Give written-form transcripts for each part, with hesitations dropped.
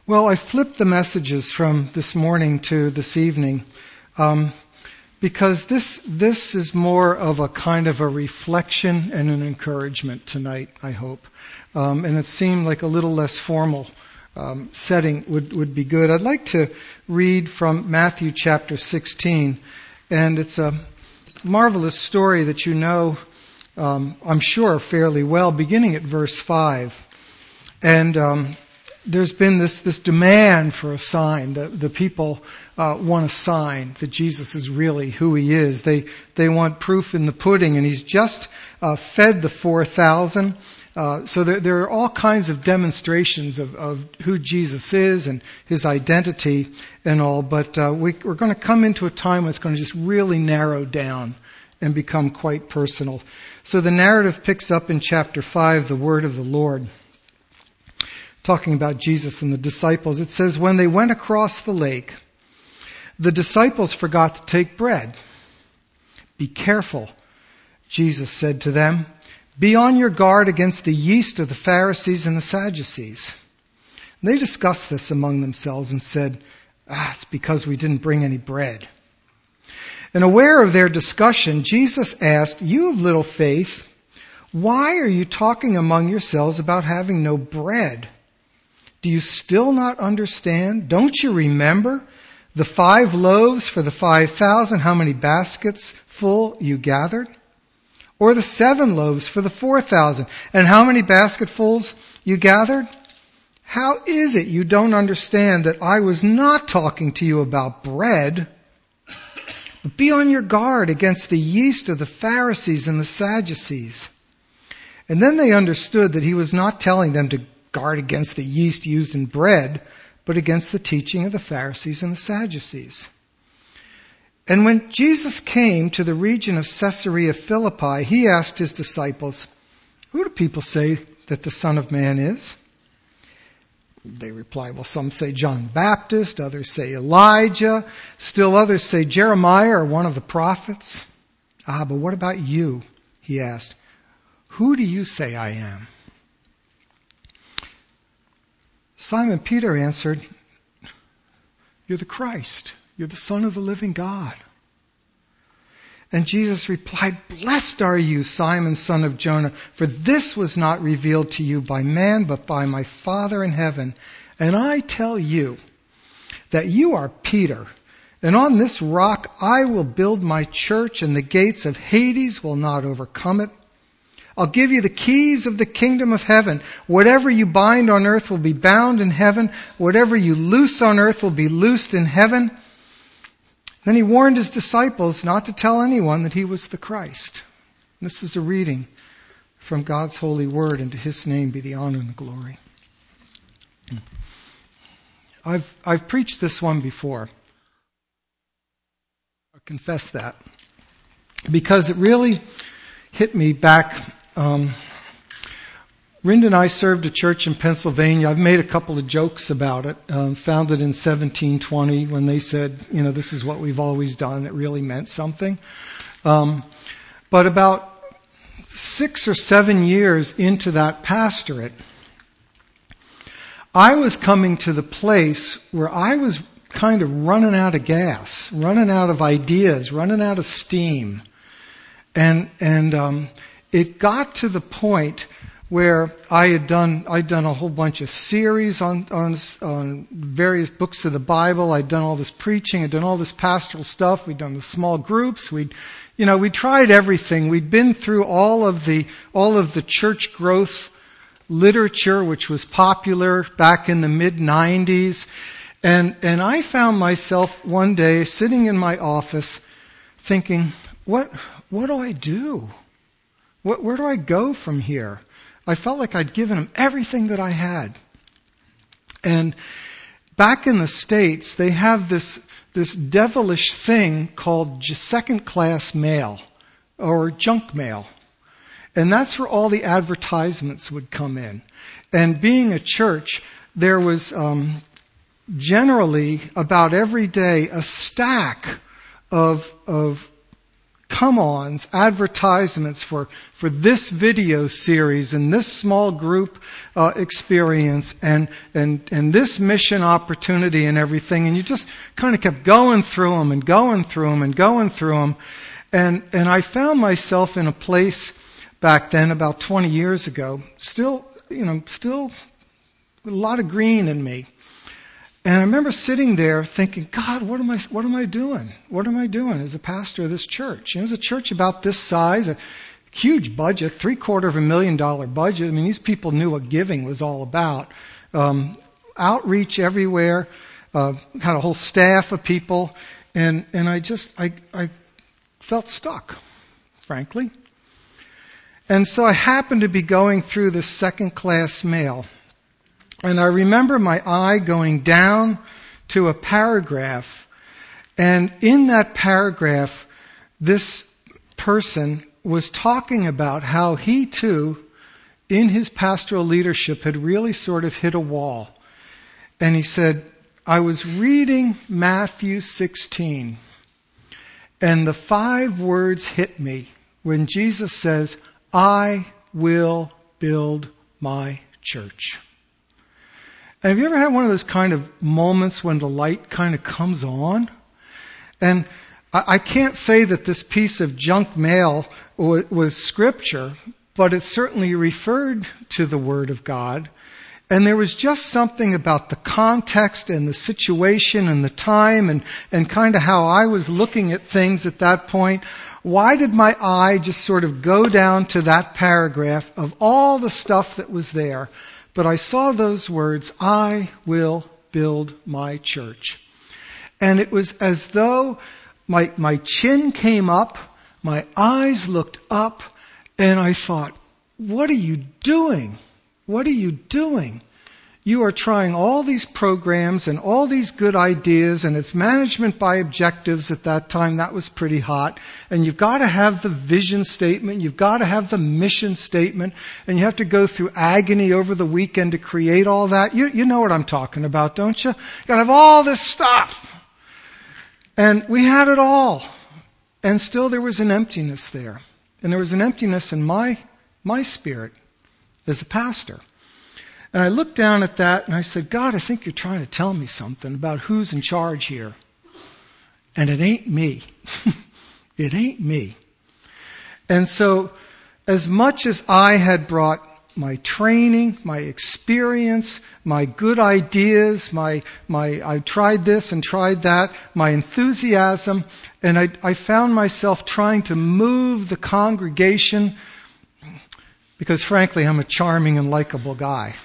Well, I flipped the messages from this morning to this evening because this is more of a kind of a reflection and an encouragement tonight, I hope. And it seemed like a little less formal setting would be good. I'd like to read from Matthew chapter 16, and it's a marvelous story that you know, I'm sure, fairly well, beginning at verse 5. And there's been this demand for a sign. The people want a sign that Jesus is really who he is. They want proof in the pudding, and he's just fed the 4,000. So there are all kinds of demonstrations of who Jesus is and his identity and all. But we're going to come into a time when it's going to just really narrow down and become quite personal. So the narrative picks up in chapter 5, the word of the Lord. Talking about Jesus and the disciples, it says, when they went across the lake, the disciples forgot to take bread. Be careful, Jesus said to them. Be on your guard against the yeast of the Pharisees and the Sadducees. And they discussed this among themselves and said, it's because we didn't bring any bread. And aware of their discussion, Jesus asked, you of little faith, why are you talking among yourselves about having no bread? Do you still not understand? Don't you remember the 5 loaves for the 5,000, how many baskets full you gathered? Or the 7 loaves for the 4,000, and how many basketfuls you gathered? How is it you don't understand that I was not talking to you about bread? But be on your guard against the yeast of the Pharisees and the Sadducees. And then they understood that he was not telling them to guard against the yeast used in bread, but against the teaching of the Pharisees and the Sadducees. And when Jesus came to the region of Caesarea Philippi, he asked his disciples, who do people say that the Son of Man is? They replied, well, some say John the Baptist, others say Elijah, still others say Jeremiah or one of the prophets. But what about you? He asked. Who do you say I am? Simon Peter answered, you're the Christ. You're the Son of the living God. And Jesus replied, blessed are you, Simon, son of Jonah, for this was not revealed to you by man, but by my Father in heaven. And I tell you that you are Peter, and on this rock I will build my church, and the gates of Hades will not overcome it. I'll give you the keys of the kingdom of heaven. Whatever you bind on earth will be bound in heaven. Whatever you loose on earth will be loosed in heaven. Then he warned his disciples not to tell anyone that he was the Christ. This is a reading from God's holy word, and to his name be the honor and the glory. I've preached this one before. I confess that. Because it really hit me back. Rinda and I served a church in Pennsylvania. I've made a couple of jokes about it. Founded in 1720 when they said, this is what we've always done. It really meant something. But about 6 or 7 years into that pastorate, I was coming to the place where I was kind of running out of gas, running out of ideas, running out of steam. And it got to the point where I'd done a whole bunch of series on various books of the Bible. I'd done all this preaching. I'd done all this pastoral stuff. We'd done the small groups. We tried everything. We'd been through all of the church growth literature, which was popular back in the mid-90s. And I found myself one day sitting in my office thinking, what do I do? Where do I go from here? I felt like I'd given him everything that I had. And back in the States, they have this devilish thing called second-class mail or junk mail. And that's where all the advertisements would come in. And being a church, there was generally about every day a stack of come-ons, advertisements for this video series and this small group experience and this mission opportunity and everything. And you just kind of kept going through them and going through them and going through them. And I found myself in a place back then, about 20 years ago, still a lot of green in me. And I remember sitting there thinking, God, what am I doing? What am I doing as a pastor of this church? It was a church about this size, a huge budget, $750,000 budget. I mean, these people knew what giving was all about. Outreach everywhere, had a whole staff of people, and I felt stuck, frankly. And so I happened to be going through this second-class mail. And I remember my eye going down to a paragraph. And in that paragraph, this person was talking about how he too, in his pastoral leadership, had really sort of hit a wall. And he said, I was reading Matthew 16, and the 5 words hit me when Jesus says, I will build my church. And have you ever had one of those kind of moments when the light kind of comes on? And I can't say that this piece of junk mail was scripture, but it certainly referred to the Word of God. And there was just something about the context and the situation and the time and kind of how I was looking at things at that point. Why did my eye just sort of go down to that paragraph of all the stuff that was there? But I saw those words, I will build my church. And it was as though my chin came up, my eyes looked up, and I thought, what are you doing? What are you doing? You are trying all these programs and all these good ideas, and it's management by objectives at that time. That was pretty hot. And you've got to have the vision statement. You've got to have the mission statement. And you have to go through agony over the weekend to create all that. You know what I'm talking about, don't you? You've got to have all this stuff. And we had it all. And still there was an emptiness there. And there was an emptiness in my spirit as a pastor. And I looked down at that and I said, God, I think you're trying to tell me something about who's in charge here. And it ain't me. It ain't me. And so, as much as I had brought my training, my experience, my good ideas, I tried this and tried that, my enthusiasm, and I found myself trying to move the congregation because, frankly, I'm a charming and likable guy.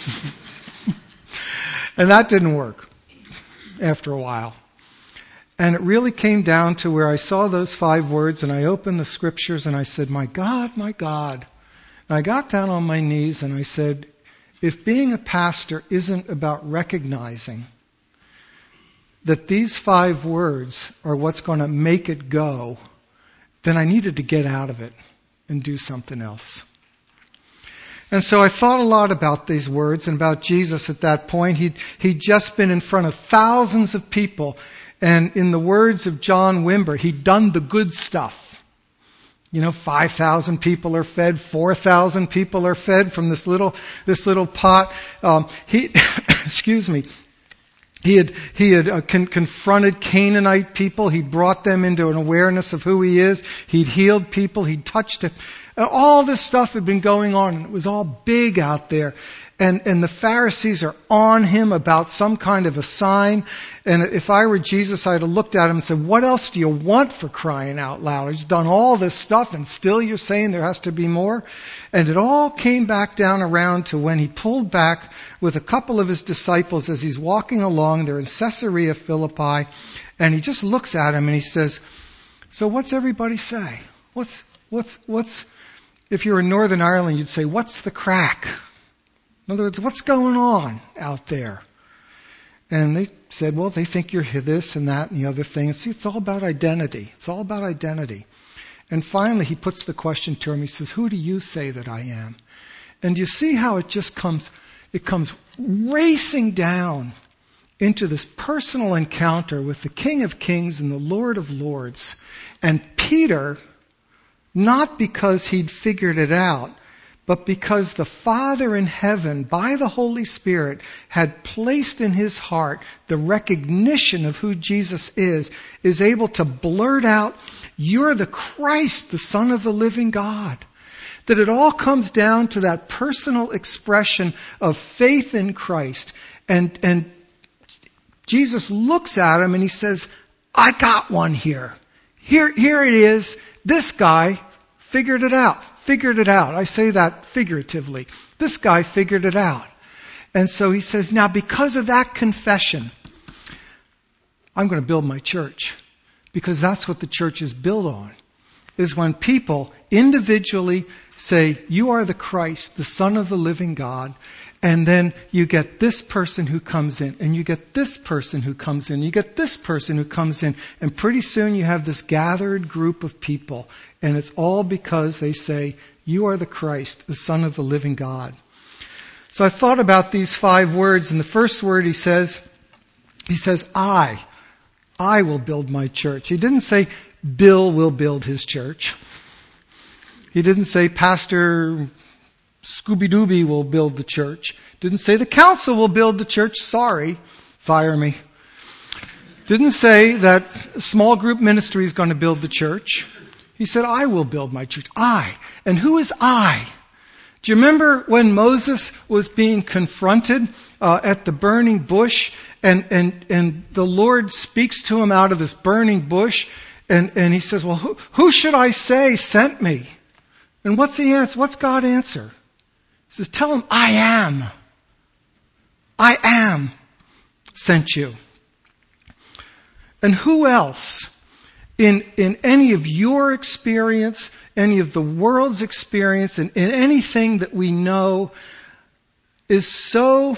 And that didn't work after a while. And it really came down to where I saw those 5 words and I opened the scriptures and I said, my God, my God. And I got down on my knees and I said, if being a pastor isn't about recognizing that these 5 words are what's going to make it go, then I needed to get out of it and do something else. And so I thought a lot about these words and about Jesus at that point. He'd just been in front of thousands of people. And in the words of John Wimber, he'd done the good stuff. 5,000 people are fed, 4,000 people are fed from this little pot. Excuse me. He had confronted Canaanite people. He brought them into an awareness of who he is. He'd healed people. He'd touched it. And all this stuff had been going on, and it was all big out there. And the Pharisees are on him about some kind of a sign. And if I were Jesus, I'd have looked at him and said, what else do you want, for crying out loud? He's done all this stuff, and still you're saying there has to be more? And it all came back down around to when he pulled back with a couple of his disciples as he's walking along. They're in Caesarea Philippi. And he just looks at him and he says, so what's everybody say? What's if you're in Northern Ireland, you'd say, what's the crack? In other words, what's going on out there? And they said, well, they think you're this and that and the other thing. See, it's all about identity. It's all about identity. And finally, he puts the question to him. He says, who do you say that I am? And you see how it just comes racing down into this personal encounter with the King of Kings and the Lord of Lords. And Peter, not because he'd figured it out, but because the Father in heaven, by the Holy Spirit, had placed in his heart the recognition of who Jesus is able to blurt out, "You're the Christ, the Son of the living God." That it all comes down to that personal expression of faith in Christ. And Jesus looks at him and he says, "I got one here. Here it is. This guy figured it out. Figured it out." I say that figuratively. This guy figured it out. And so he says, now because of that confession, I'm going to build my church. Because that's what the church is built on. Is when people individually say, "You are the Christ, the Son of the living God." And then you get this person who comes in, and you get this person who comes in, you get this person who comes in, and pretty soon you have this gathered group of people. And it's all because they say, "You are the Christ, the Son of the living God." So I thought about these 5 words, and the first word he says, I will build my church. He didn't say, Bill will build his church. He didn't say, Pastor Scooby-Dooby will build the church. Didn't say, the council will build the church. Sorry, fire me. Didn't say that small group ministry is going to build the church. He said, I will build my church. I. And who is I? Do you remember when Moses was being confronted at the burning bush, and the Lord speaks to him out of this burning bush, and he says, well, who should I say sent me? And what's the answer? What's God answer? He says, tell him, I am. I am sent you. And who else in any of your experience, any of the world's experience, and in anything that we know is so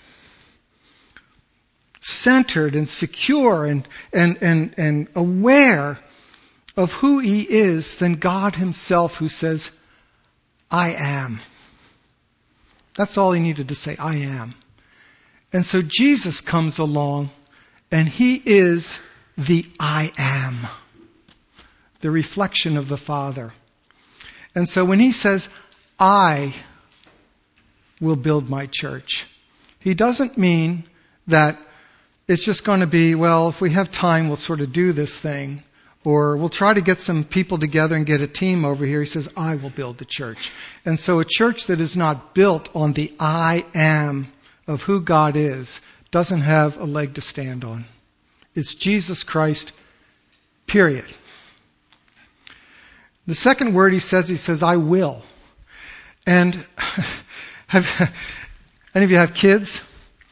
centered and secure and aware of who He is than God Himself, who says, I am. That's all He needed to say, I am. And so Jesus comes along, and He is the I am, the reflection of the Father. And so when He says, I will build my church, He doesn't mean that it's just going to be, well, if we have time, we'll sort of do this thing. Or we'll try to get some people together and get a team over here. He says, I will build the church. And so a church that is not built on the I am of who God is doesn't have a leg to stand on. It's Jesus Christ, period. The second word he says, I will. And have any of you have kids?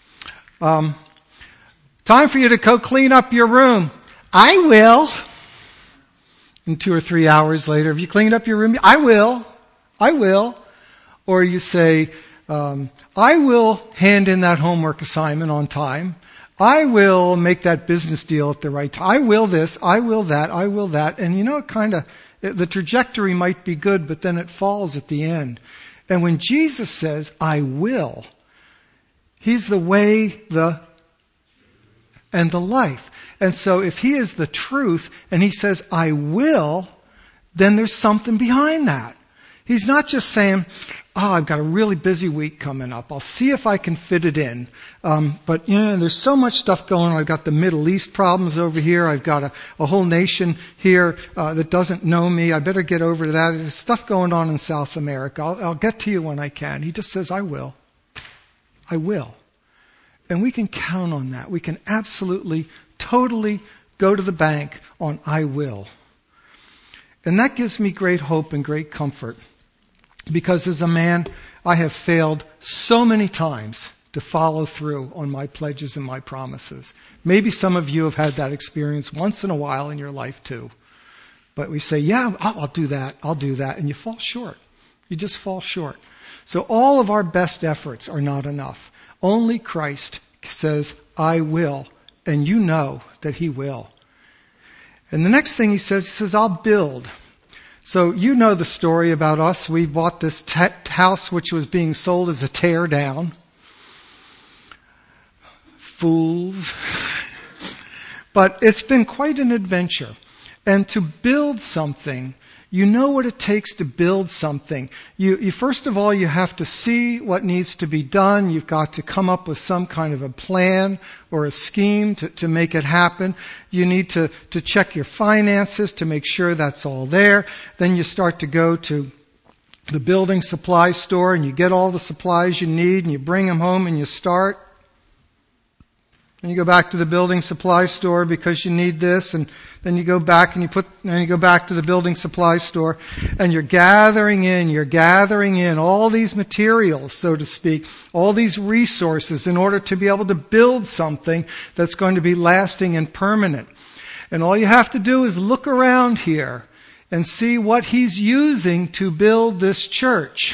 Time for you to go clean up your room. I will. And 2 or 3 hours later, have you cleaned up your room? I will. I will. Or you say, I will hand in that homework assignment on time. I will make that business deal at the right time. I will this, I will that, I will that. And you know, the trajectory might be good, but then it falls at the end. And when Jesus says, I will, He's the way, and the life. And so if He is the truth and He says, I will, then there's something behind that. He's not just saying, I've got a really busy week coming up. I'll see if I can fit it in. But there's so much stuff going on. I've got the Middle East problems over here. I've got a whole nation here that doesn't know me. I better get over to that. There's stuff going on in South America. I'll get to you when I can. He just says, I will. I will. And we can count on that. We can absolutely, totally go to the bank on I will. And that gives me great hope and great comfort. Because as a man, I have failed so many times to follow through on my pledges and my promises. Maybe some of you have had that experience once in a while in your life too. But we say, yeah, I'll do that, and you fall short. You just fall short. So all of our best efforts are not enough. Only Christ says, I will, and you know that He will. And the next thing He says, I'll build. So you know the story about us. We bought this house which was being sold as a tear down. fools. But it's been quite an adventure. And to build something, you know what it takes to build something. You first of all, you have to see what needs to be done. You've got to come up with some kind of a plan or a scheme to make it happen. You need to check your finances to make sure that's all there. Then you start to go to the building supply store and you get all the supplies you need and you bring them home and you start. And you go back to the building supply store because you need this, and then you go back and you go back to the building supply store, and you're gathering in all these materials, so to speak, all these resources in order to be able to build something that's going to be lasting and permanent. And all you have to do is look around here and see what he's using to build this church.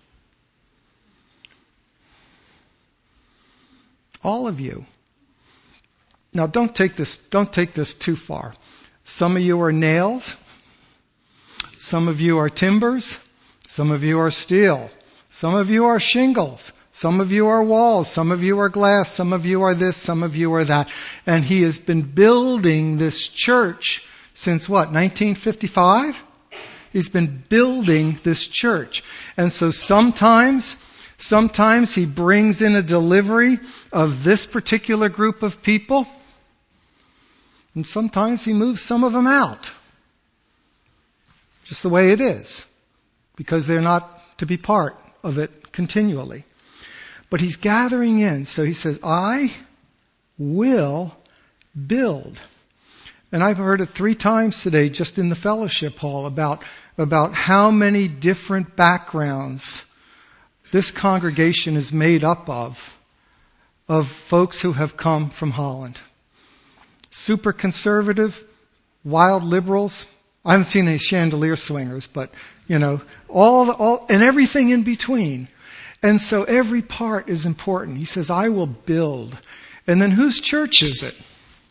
All of you. Now, don't take this too far. Some of you are nails. Some of you are timbers. Some of you are steel. Some of you are shingles. Some of you are walls. Some of you are glass. Some of you are this. Some of you are that. And he has been building this church since what, 1955? He's been building this church. And so sometimes he brings in a delivery of this particular group of people. And sometimes he moves some of them out. Just the way it is. Because they're not to be part of it continually. But he's gathering in. So he says, I will build. And I've heard it 3 times today just in the fellowship hall about how many different backgrounds this congregation is made up of folks who have come from Holland. Super conservative, wild liberals. I haven't seen any chandelier swingers, but, all and everything in between. And so every part is important. He says, I will build. And then whose church is it?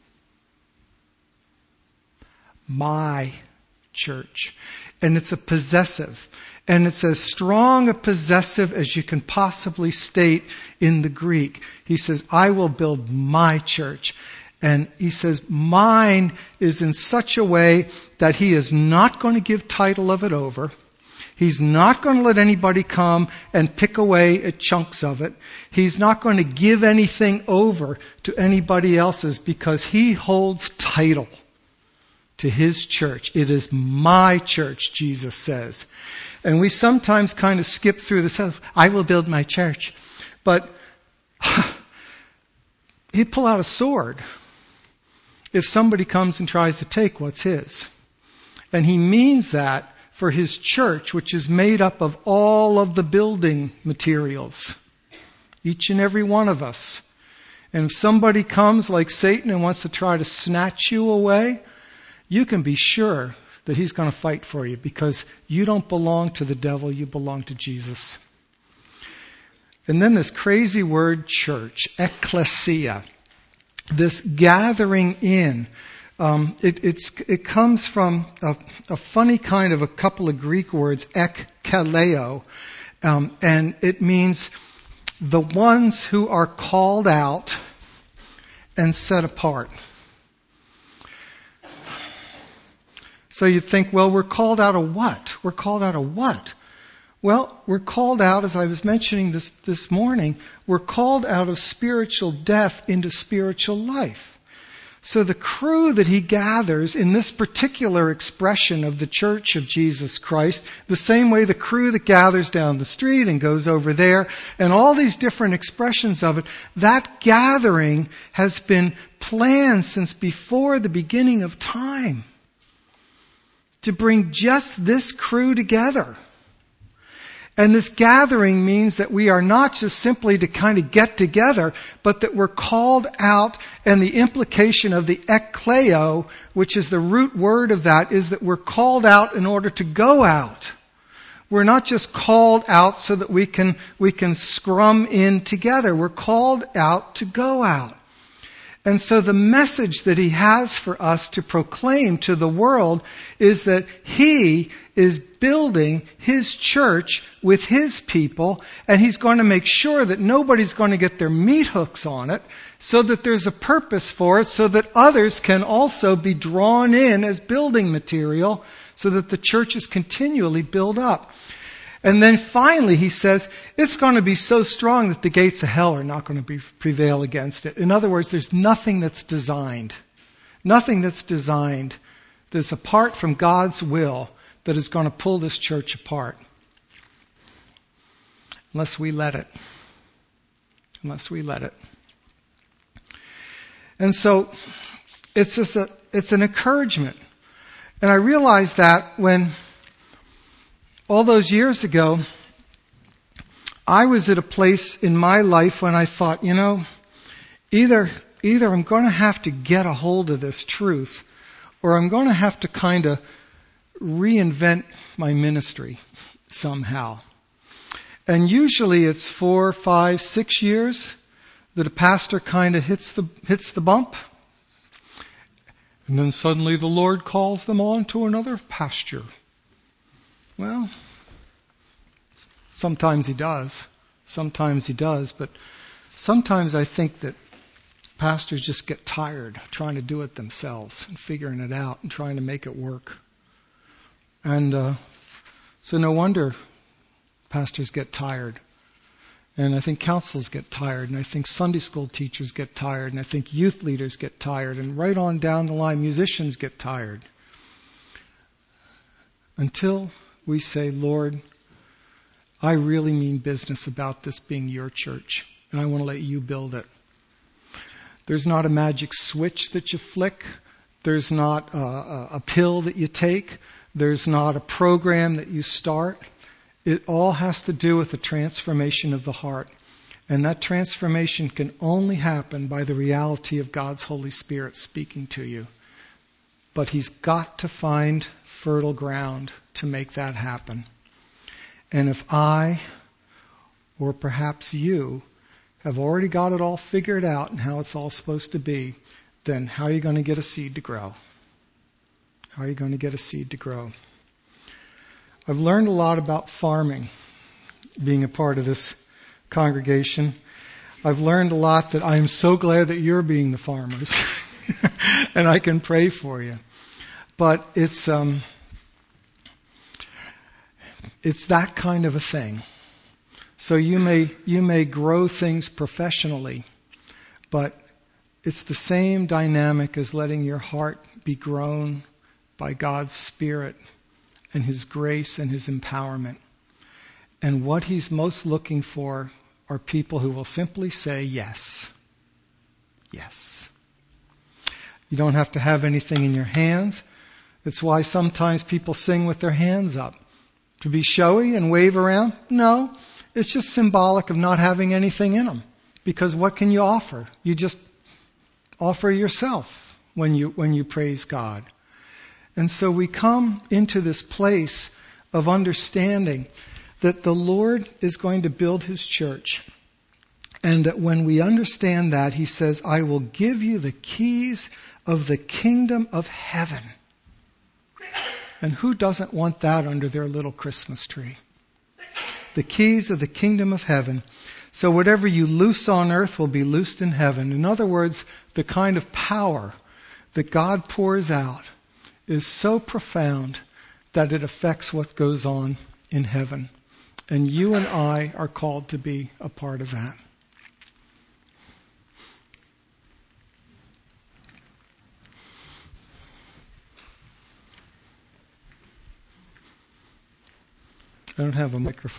My church. And it's a possessive. And it's as strong a possessive as you can possibly state in the Greek. He says, I will build my church. And he says, mine is in such a way that he is not going to give title of it over. He's not going to let anybody come and pick away at chunks of it. He's not going to give anything over to anybody else's because he holds title to his church. It is my church, Jesus says. And we sometimes kind of skip through this. I will build my church. But he'd pull out a sword if somebody comes and tries to take what's his. And he means that for his church, which is made up of all of the building materials. Each and every one of us. And if somebody comes like Satan and wants to try to snatch you away, you can be sure that he's going to fight for you because you don't belong to the devil, you belong to Jesus. And then this crazy word church, ecclesia. This gathering in, it comes from a funny kind of a couple of Greek words, ekkaleo, and it means the ones who are called out and set apart. So you think, well, we're called out of what? We're called out of what? Well, we're called out, as I was mentioning this morning, we're called out of spiritual death into spiritual life. So the crew that he gathers in this particular expression of the Church of Jesus Christ, the same way the crew that gathers down the street and goes over there, and all these different expressions of it, that gathering has been planned since before the beginning of time to bring just this crew together. And this gathering means that we are not just simply to kind of get together, but that we're called out, and the implication of the ekkleo, which is the root word of that, is that we're called out in order to go out. We're not just called out so that we can scrum in together. We're called out to go out. And so the message that he has for us to proclaim to the world is that he is building his church with his people, and he's going to make sure that nobody's going to get their meat hooks on it, so that there's a purpose for it, so that others can also be drawn in as building material, so that the church is continually built up. And then finally he says, it's going to be so strong that the gates of hell are not going to prevail against it. In other words, there's nothing that's designed. Nothing that's designed that's apart from God's will that is going to pull this church apart. Unless we let it. Unless we let it. And so it's an encouragement. And I realized that when all those years ago, I was at a place in my life when I thought, either I'm going to have to get a hold of this truth, or I'm going to have to kind of reinvent my ministry somehow. And usually it's 4, 5, 6 years that a pastor kind of hits the bump. And then suddenly the Lord calls them on to another pasture. Well, sometimes he does. Sometimes he does. But sometimes I think that pastors just get tired trying to do it themselves and figuring it out and trying to make it work. And so no wonder pastors get tired. And I think councils get tired. And I think Sunday school teachers get tired. And I think youth leaders get tired. And right on down the line, musicians get tired. Until we say, Lord, I really mean business about this being your church, and I want to let you build it. There's not a magic switch that you flick. There's not a pill that you take. There's not a program that you start. It all has to do with the transformation of the heart. And that transformation can only happen by the reality of God's Holy Spirit speaking to you. But He's got to find fertile ground to make that happen. And if I, or perhaps you, have already got it all figured out and how it's all supposed to be, then how are you going to get a seed to grow? How are you going to get a seed to grow? I've learned a lot about farming, being a part of this congregation. I've learned a lot that I am so glad that you're being the farmers. And I can pray for you. But it's that kind of a thing. So you may grow things professionally, but it's the same dynamic as letting your heart be grown by God's Spirit and His grace and His empowerment. And what He's most looking for are people who will simply say yes. Yes. You don't have to have anything in your hands. That's why sometimes people sing with their hands up. To be showy and wave around? No. It's just symbolic of not having anything in them. Because what can you offer? You just offer yourself when you praise God. And so we come into this place of understanding that the Lord is going to build His church. And that when we understand that, He says, I will give you the keys of the kingdom of heaven. And who doesn't want that under their little Christmas tree? The keys of the kingdom of heaven. So whatever you loose on earth will be loosed in heaven. In other words, the kind of power that God pours out is so profound that it affects what goes on in heaven. And you and I are called to be a part of that. I don't have a microphone.